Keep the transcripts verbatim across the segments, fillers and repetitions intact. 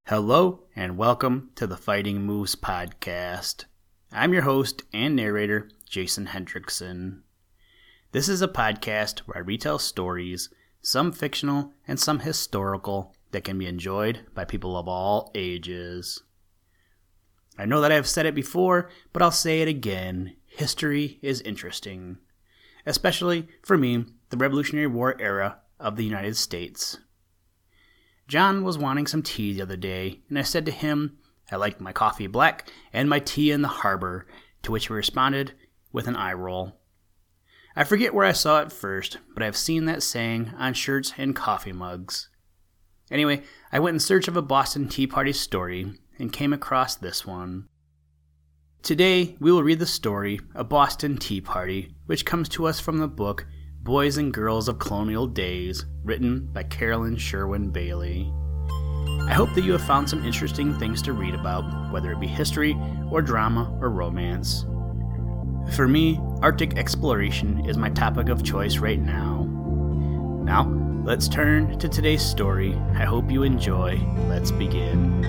Hello and welcome to the Fighting Moose podcast. I'm your host and narrator, Jason Hendrickson. This is a podcast where I retell stories, some fictional and some historical, that can be enjoyed by people of all ages. I know that I've said it before, but I'll say it again. History is interesting, especially for me, the Revolutionary War era of the United States. John was wanting some tea the other day, and I said to him, I liked my coffee black and my tea in the harbor, to which he responded with an eye roll. I forget where I saw it first, but I've seen that saying on shirts and coffee mugs. Anyway, I went in search of a Boston Tea Party story and came across this one. Today, we will read the story, A Boston Tea Party, which comes to us from the book Boys and Girls of Colonial Days, written by Carolyn Sherwin Bailey. I hope that you have found some interesting things to read about, whether it be history or drama or romance. For me, Arctic exploration is my topic of choice right now. Now, let's turn to today's story. I hope you enjoy. Let's begin.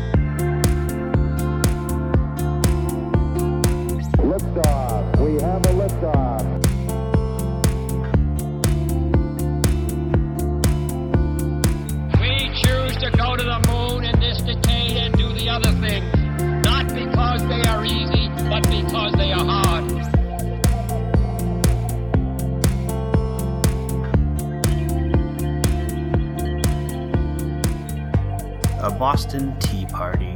Liftoff. We have a liftoff. We choose to go to the moon in this decade and do the other things, not because they are easy, but because they are hard. A Boston Tea Party.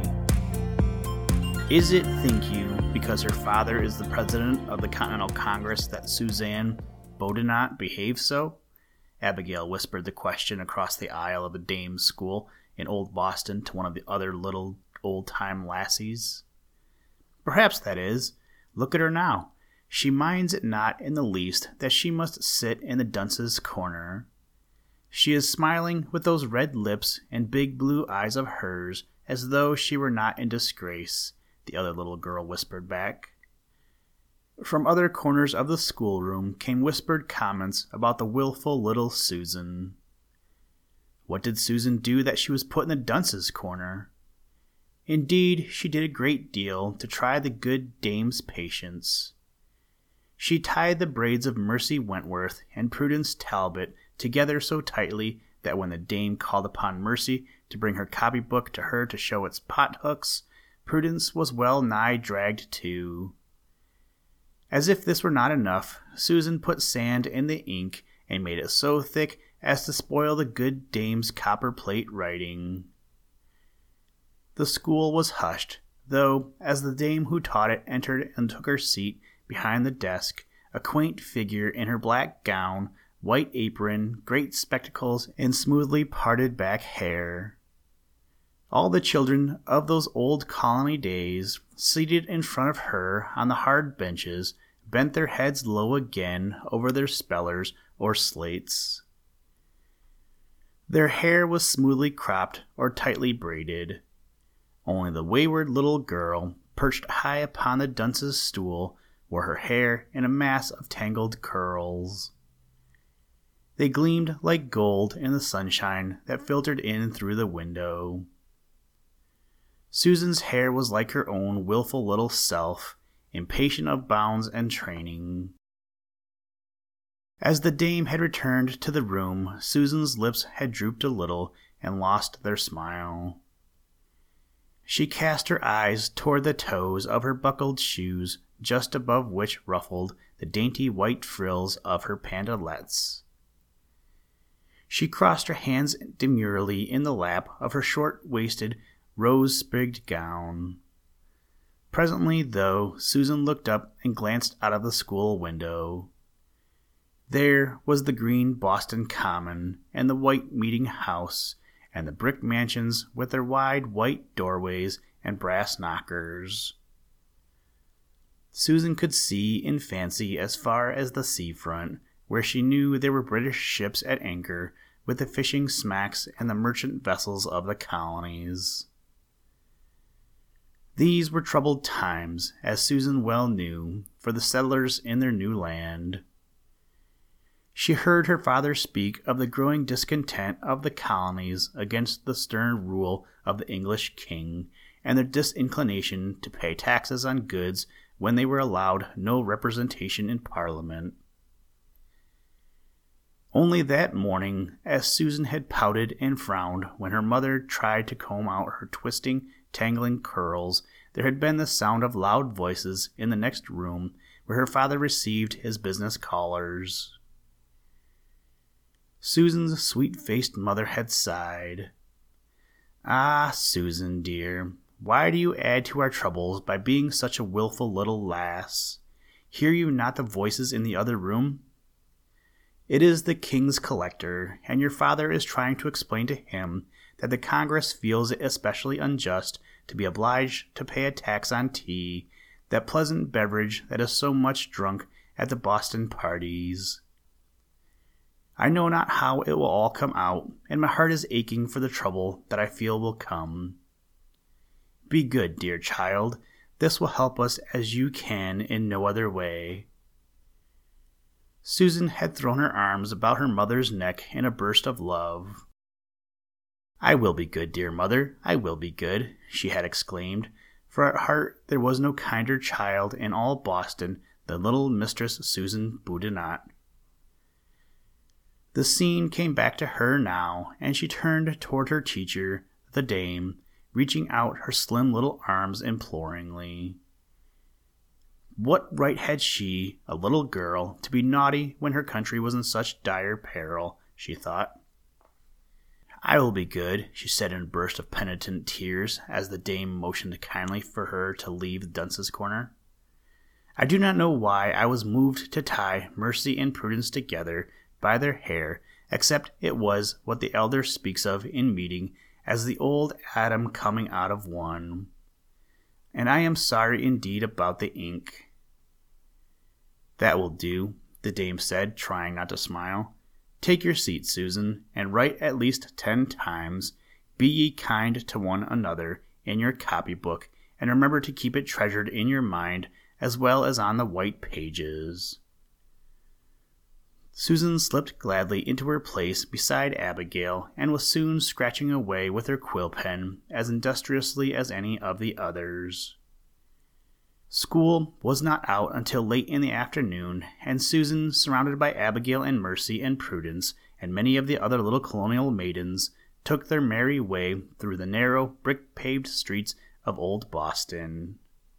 Is it, think you, because her father is the president of the Continental Congress that Suzanne Boudinot behaves so? Abigail whispered the question across the aisle of a dame's school in Old Boston to one of the other little old-time lassies. Perhaps that is. Look at her now. She minds it not in the least that she must sit in the dunce's corner. She is smiling with those red lips and big blue eyes of hers as though she were not in disgrace, the other little girl whispered back. From other corners of the schoolroom came whispered comments about the willful little Susan. What did Susan do that she was put in the dunce's corner? Indeed, she did a great deal to try the good dame's patience. She tied the braids of Mercy Wentworth and Prudence Talbot together so tightly that when the dame called upon Mercy to bring her copybook to her to show its pothooks, Prudence was well nigh dragged too. As if this were not enough, Susan put sand in the ink and made it so thick as to spoil the good dame's copperplate writing. The school was hushed, though, as the dame who taught it entered and took her seat behind the desk, a quaint figure in her black gown, white apron, great spectacles, and smoothly parted back hair. All the children of those old colony days, seated in front of her on the hard benches, bent their heads low again over their spellers or slates. Their hair was smoothly cropped or tightly braided. Only the wayward little girl, perched high upon the dunce's stool, wore her hair in a mass of tangled curls. They gleamed like gold in the sunshine that filtered in through the window. Susan's hair was like her own willful little self, impatient of bounds and training. As the dame had returned to the room, Susan's lips had drooped a little and lost their smile. She cast her eyes toward the toes of her buckled shoes, just above which ruffled the dainty white frills of her pantalettes. She crossed her hands demurely in the lap of her short-waisted, rose-sprigged gown. Presently, though, Susan looked up and glanced out of the school window. There was the green Boston Common, and the white meeting house, and the brick mansions with their wide white doorways and brass knockers. Susan could see in fancy as far as the seafront, where she knew there were British ships at anchor, with the fishing smacks and the merchant vessels of the colonies. These were troubled times, as Susan well knew, for the settlers in their new land. She heard her father speak of the growing discontent of the colonies against the stern rule of the English king, and their disinclination to pay taxes on goods when they were allowed no representation in Parliament. Only that morning, as Susan had pouted and frowned when her mother tried to comb out her twisting, tangling curls, there had been the sound of loud voices in the next room where her father received his business callers. Susan's sweet-faced mother had sighed. "Ah, Susan, dear, why do you add to our troubles by being such a wilful little lass? Hear you not the voices in the other room? It is the king's collector, and your father is trying to explain to him that the Congress feels it especially unjust to be obliged to pay a tax on tea, that pleasant beverage that is so much drunk at the Boston parties. I know not how it will all come out, and my heart is aching for the trouble that I feel will come. Be good, dear child. This will help us as you can in no other way." Susan had thrown her arms about her mother's neck in a burst of love. "I will be good, dear mother, I will be good," she had exclaimed, for at heart there was no kinder child in all Boston than little Mistress Susan Boudinot. The scene came back to her now, and she turned toward her teacher, the dame, reaching out her slim little arms imploringly. What right had she, a little girl, to be naughty when her country was in such dire peril, she thought. "I will be good," she said in a burst of penitent tears as the dame motioned kindly for her to leave the dunce's corner. "I do not know why I was moved to tie Mercy and Prudence together by their hair, except it was what the elder speaks of in meeting as the old Adam coming out of one. And I am sorry indeed about the ink." "That will do," the dame said, trying not to smile. "Take your seat, Susan, and write at least ten times, 'Be ye kind to one another,' in your copybook, and remember to keep it treasured in your mind as well as on the white pages." Susan slipped gladly into her place beside Abigail, and was soon scratching away with her quill pen as industriously as any of the others. School was not out until late in the afternoon, and Susan, surrounded by Abigail and Mercy and Prudence and many of the other little colonial maidens, took their merry way through the narrow, brick-paved streets of old Boston.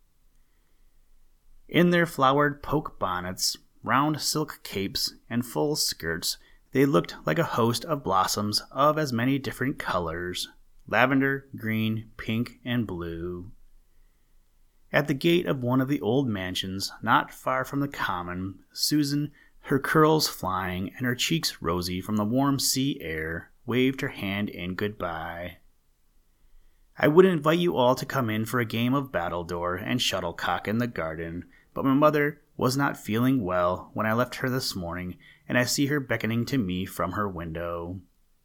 In their flowered poke bonnets, round silk capes, and full skirts, they looked like a host of blossoms of as many different colors, lavender, green, pink, and blue. At the gate of one of the old mansions, not far from the common, Susan, her curls flying and her cheeks rosy from the warm sea air, waved her hand in goodbye. "I would invite you all to come in for a game of battledore and shuttlecock in the garden, but my mother was not feeling well when I left her this morning, and I see her beckoning to me from her window."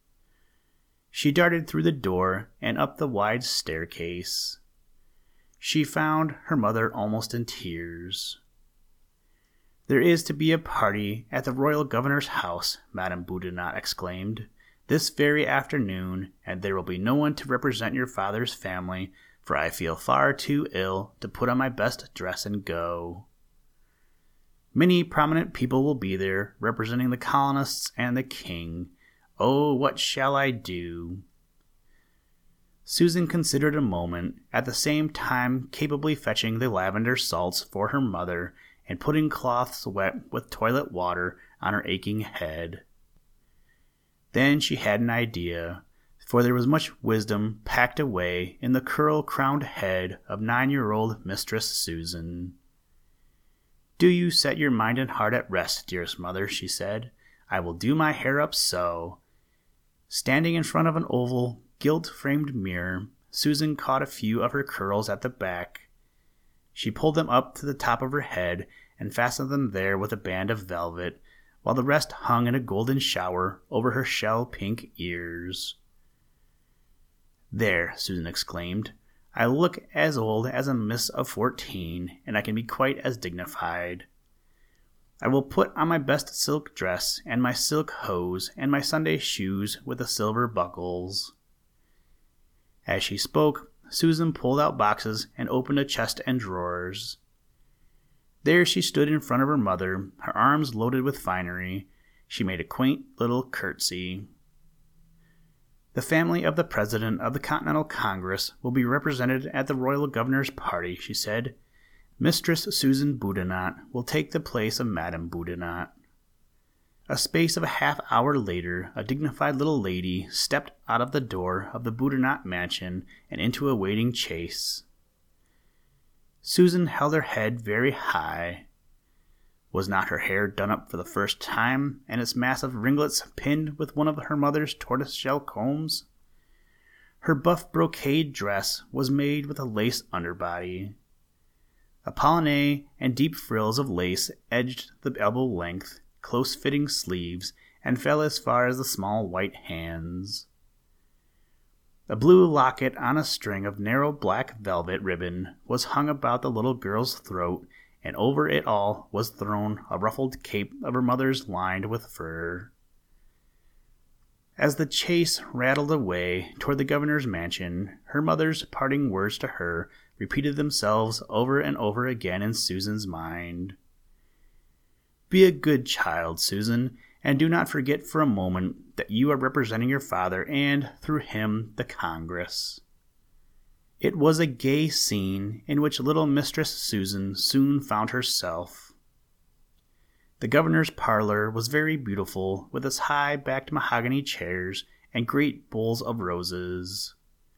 She darted through the door and up the wide staircase. She found her mother almost in tears. "There is to be a party at the royal governor's house," Madame Boudinot exclaimed, "this very afternoon, and there will be no one to represent your father's family, for I feel far too ill to put on my best dress and go. Many prominent people will be there, representing the colonists and the king. Oh, what shall I do?" Susan considered a moment, at the same time capably fetching the lavender salts for her mother and putting cloths wet with toilet water on her aching head. Then she had an idea, for there was much wisdom packed away in the curl-crowned head of nine-year-old Mistress Susan. "Do you set your mind and heart at rest, dearest mother," she said. "I will do my hair up so." Standing in front of an oval, gilt-framed mirror, Susan caught a few of her curls at the back. She pulled them up to the top of her head and fastened them there with a band of velvet, while the rest hung in a golden shower over her shell-pink ears. "There," Susan exclaimed, "I look as old as a miss of fourteen, and I can be quite as dignified. I will put on my best silk dress, and my silk hose, and my Sunday shoes with the silver buckles." As she spoke, Susan pulled out boxes and opened a chest and drawers. There she stood in front of her mother, her arms loaded with finery. She made a quaint little curtsy. "The family of the President of the Continental Congress will be represented at the Royal Governor's party," she said. "Mistress Susan Boudinot will take the place of Madame Boudinot." A space of a half hour later, a dignified little lady stepped out of the door of the Boudinot mansion and into a waiting chaise. Susan held her head very high. Was not her hair done up for the first time, and its massive ringlets pinned with one of her mother's tortoise-shell combs? Her buff brocade dress was made with a lace underbody. A polonaise and deep frills of lace edged the elbow-length, close-fitting sleeves and fell as far as the small white hands. A blue locket on a string of narrow black velvet ribbon was hung about the little girl's throat, and over it all was thrown a ruffled cape of her mother's lined with fur. As the chaise rattled away toward the governor's mansion, her mother's parting words to her repeated themselves over and over again in Susan's mind. "Be a good child, Susan, and do not forget for a moment that you are representing your father and, through him, the Congress." It was a gay scene in which little Mistress Susan soon found herself. The governor's parlor was very beautiful, with its high-backed mahogany chairs and great bowls of roses.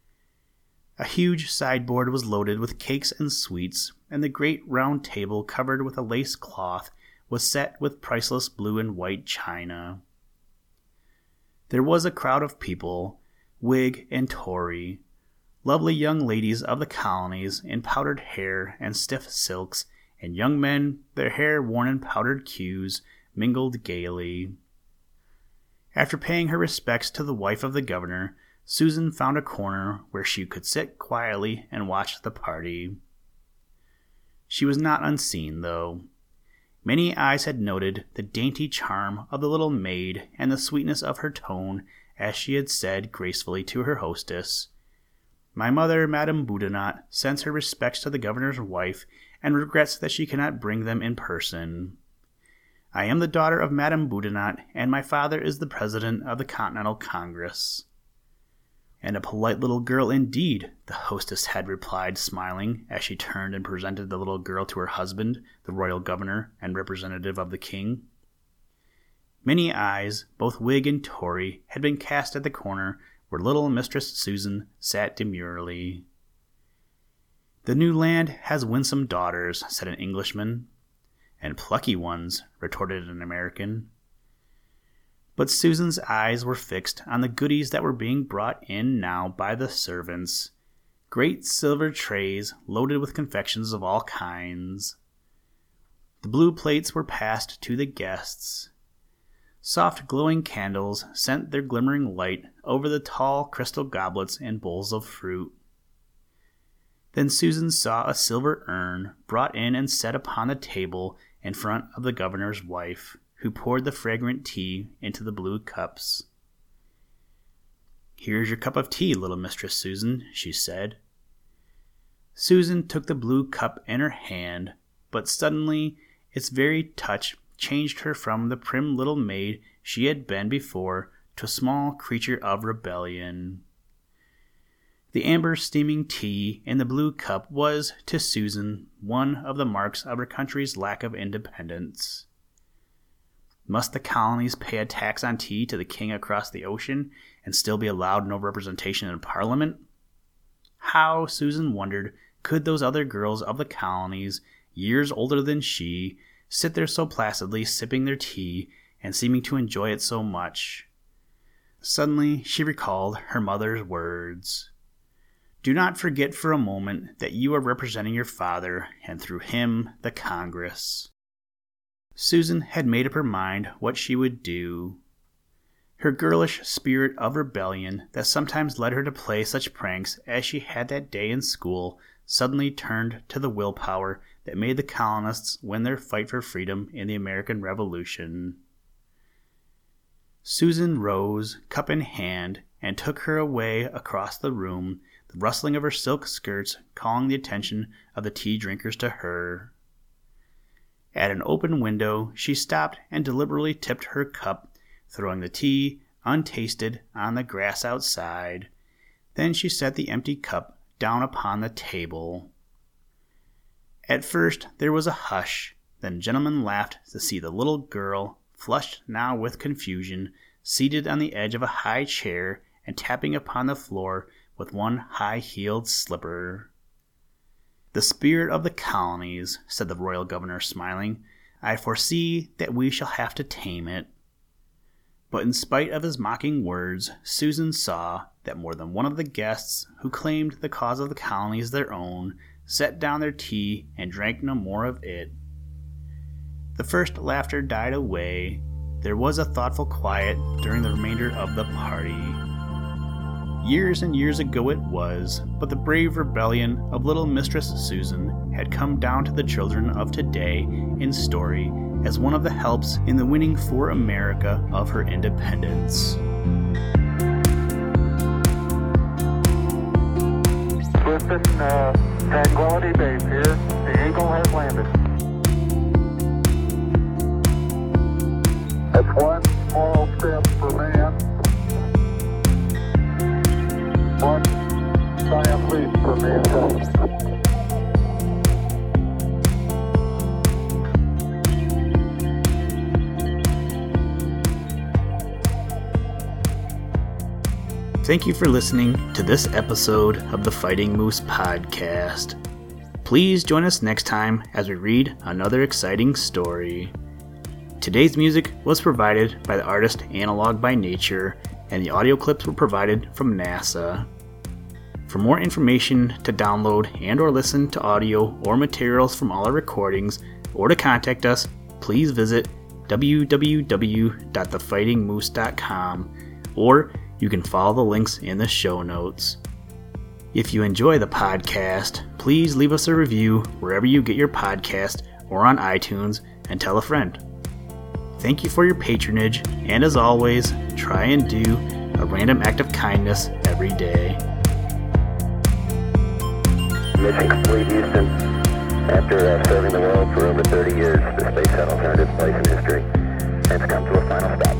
A huge sideboard was loaded with cakes and sweets, and the great round table covered with a lace cloth was set with priceless blue and white china. There was a crowd of people, Whig and Tory, lovely young ladies of the colonies in powdered hair and stiff silks, and young men, their hair worn in powdered queues, mingled gaily. After paying her respects to the wife of the governor, Susan found a corner where she could sit quietly and watch the party. She was not unseen, though. Many eyes had noted the dainty charm of the little maid and the sweetness of her tone as she had said gracefully to her hostess, "My mother, Madame Boudinot, sends her respects to the governor's wife and regrets that she cannot bring them in person. I am the daughter of Madame Boudinot, and my father is the President of the Continental Congress." "And a polite little girl indeed," the hostess had replied, smiling, as she turned and presented the little girl to her husband, the royal governor and representative of the king. Many eyes, both Whig and Tory, had been cast at the corner where little Mistress Susan sat demurely. "The new land has winsome daughters," said an Englishman. "And plucky ones," retorted an American. But Susan's eyes were fixed on the goodies that were being brought in now by the servants, great silver trays loaded with confections of all kinds. The blue plates were passed to the guests. Soft glowing candles sent their glimmering light over the tall crystal goblets and bowls of fruit. Then Susan saw a silver urn brought in and set upon the table in front of the governor's wife, who poured the fragrant tea into the blue cups. "Here's your cup of tea, little Mistress Susan," she said. Susan took the blue cup in her hand, but suddenly its very touch changed her from the prim little maid she had been before to a small creature of rebellion. The amber steaming tea in the blue cup was, to Susan, one of the marks of her country's lack of independence. Must the colonies pay a tax on tea to the king across the ocean and still be allowed no representation in Parliament? How, Susan wondered, could those other girls of the colonies, years older than she, sit there so placidly sipping their tea and seeming to enjoy it so much? Suddenly she recalled her mother's words. "Do not forget for a moment that you are representing your father, and through him the Congress." Susan had made up her mind what she would do. Her girlish spirit of rebellion that sometimes led her to play such pranks as she had that day in school suddenly turned to the willpower that made the colonists win their fight for freedom in the American Revolution. Susan rose, cup in hand, and took her away across the room, the rustling of her silk skirts calling the attention of the tea drinkers to her. At an open window, she stopped and deliberately tipped her cup, throwing the tea, untasted, on the grass outside. Then she set the empty cup down upon the table. At first there was a hush, then gentlemen laughed to see the little girl, flushed now with confusion, seated on the edge of a high chair and tapping upon the floor with one high-heeled slipper. "The spirit of the colonies," said the royal governor, smiling. "I foresee that we shall have to tame it." But in spite of his mocking words, Susan saw that more than one of the guests who claimed the cause of the colonies their own set down their tea and drank no more of it. The first laughter died away. There was a thoughtful quiet during the remainder of the party. Years and years ago it was, but the brave rebellion of little Mistress Susan had come down to the children of today in story as one of the helps in the winning for America of her independence. Listen, uh, Tranquility Base here. The Eagle has landed. That's one small step for man, one giant leap for mankind. Thank you for listening to this episode of the Fighting Moose Podcast. Please join us next time as we read another exciting story. Today's music was provided by the artist Analog by Nature, and the audio clips were provided from NASA. For more information to download and or listen to audio or materials from all our recordings, or to contact us, please visit w w w dot the fighting moose dot com, or you can follow the links in the show notes. If you enjoy the podcast, please leave us a review wherever you get your podcast or on iTunes, and tell a friend. Thank you for your patronage, and as always, try and do a random act of kindness every day. Mission complete, Houston. After uh, serving the world for over thirty years, the space shuttle turned its place in history and has come to a final stop.